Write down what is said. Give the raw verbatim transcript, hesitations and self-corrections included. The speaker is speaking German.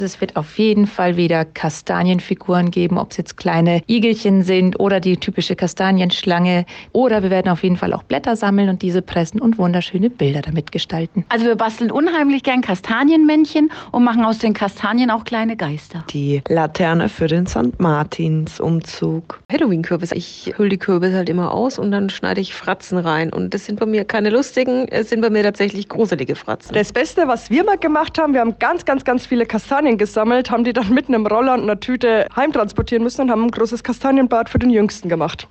Es wird auf jeden Fall wieder Kastanienfiguren geben, ob es jetzt kleine Igelchen sind oder die typische Kastanienschlange. Oder wir werden auf jeden Fall auch Blätter sammeln und diese pressen und wunderschöne Bilder damit gestalten. Also wir basteln unheimlich gern Kastanienmännchen und machen aus den Kastanien auch kleine Geister. Die Laterne für den Sankt Martins-Umzug. Halloween-Kürbis. Ich hülle die Kürbis halt immer aus und dann schneide ich Fratzen rein. Und das sind bei mir keine lustigen, es sind bei mir tatsächlich gruselige Fratzen. Das Beste, was wir mal gemacht haben, wir haben ganz, ganz, ganz viele Kastanien gesammelt, haben die dann mit einem Roller und einer Tüte heimtransportieren müssen und haben ein großes Kastanienbad für den Jüngsten gemacht.